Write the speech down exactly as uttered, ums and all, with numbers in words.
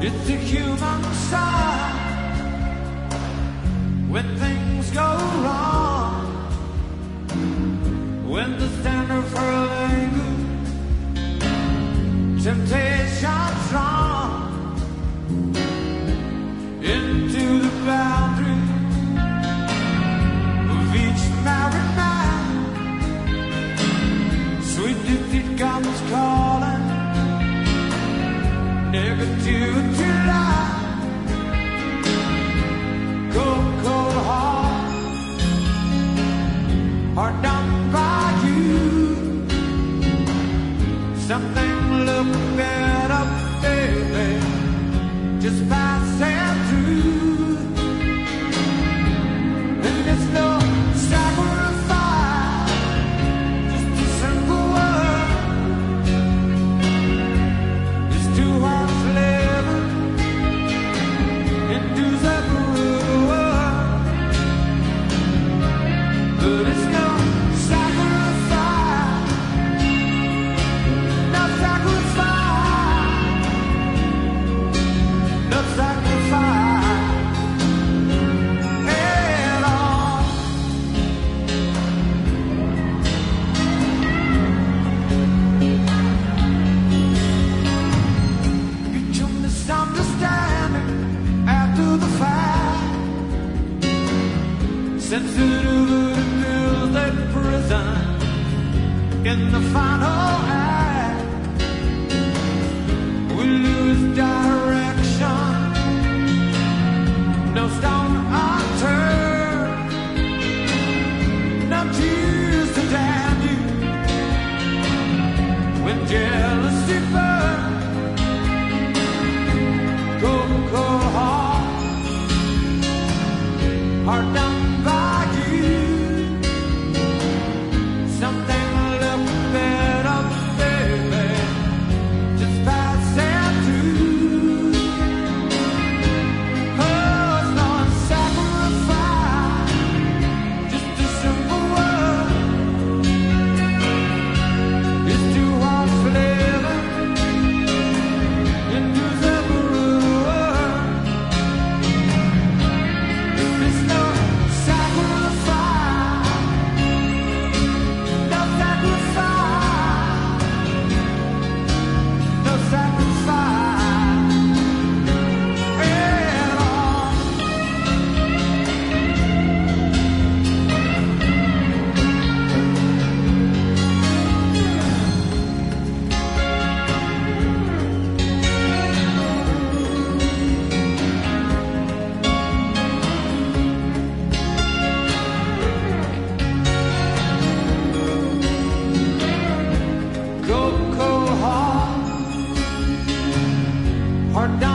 It's the human side when things go wrong, when the standard for anger, temptation strong, into the boundary of each married man. Sweet defeat comes calling, negativity lie, cold, cold heart, heart done by you. Something look better, baby, just passing through. And it's no sacrifice, just a simple word. It's too hard to live into that world, but it's no sacrifice, no sacrifice, no sacrifice at all. Get your misunderstanding after the fact, sensitive to build a prison in the final act. We lose direction, no stone unturned, no tears to damn you. When jealousy burns, cold, cold heart, heart done by you. Something look better, baby, just passing through. Oh, it's not sacrifice, just a simple word. It's too hard to live into the world. It's no sacrifice, no sacrifice, no sacrifice at all. Cold, cold heart, heart down.